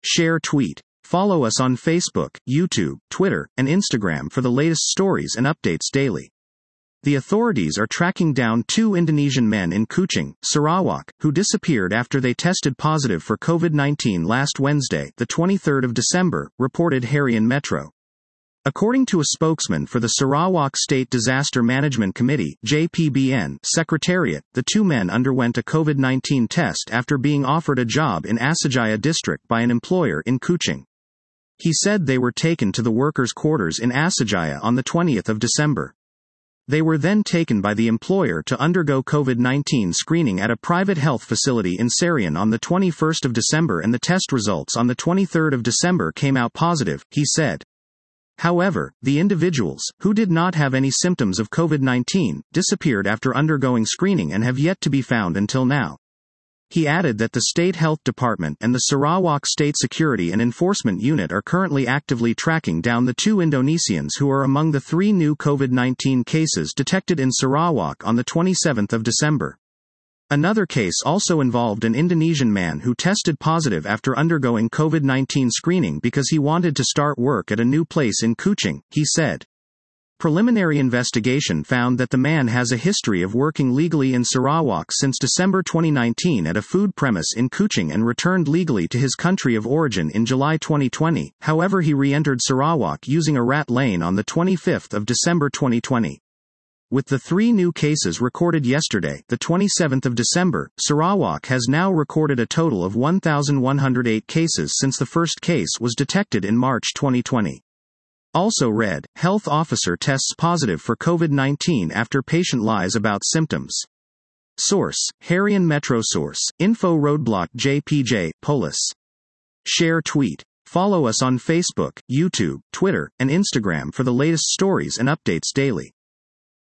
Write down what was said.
Share tweet. Follow us on Facebook, YouTube, Twitter, and Instagram for the latest stories and updates daily. The authorities are tracking down 2 Indonesian men in Kuching, Sarawak, who disappeared after they tested positive for COVID-19 last Wednesday, the 23rd of December, reported Harian Metro. According to a spokesman for the Sarawak State Disaster Management Committee (JPBN) Secretariat, the 2 men underwent a COVID-19 test after being offered a job in Asajaya district by an employer in Kuching. He said they were taken to the workers' quarters in Asajaya on the 20th of December. They were then taken by the employer to undergo COVID-19 screening at a private health facility in Serian on the 21st of December, and the test results on the 23rd of December came out positive, he said. However, the individuals, who did not have any symptoms of COVID-19, disappeared after undergoing screening and have yet to be found until now. He added that the State Health Department and the Sarawak State Security and Enforcement Unit are currently actively tracking down the 2 Indonesians who are among the 3 new COVID-19 cases detected in Sarawak on the 27th of December. Another case also involved an Indonesian man who tested positive after undergoing COVID-19 screening because he wanted to start work at a new place in Kuching, he said. Preliminary investigation found that the man has a history of working legally in Sarawak since December 2019 at a food premise in Kuching and returned legally to his country of origin in July 2020, however he re-entered Sarawak using a rat lane on the 25th of December 2020. With the 3 new cases recorded yesterday, the 27th of December, Sarawak has now recorded a total of 1,108 cases since the first case was detected in March 2020. Also read, health officer tests positive for COVID-19 after patient lies about symptoms. Source, Harian Metro. Source, info roadblock JPJ, Polis. Share tweet. Follow us on Facebook, YouTube, Twitter, and Instagram for the latest stories and updates daily.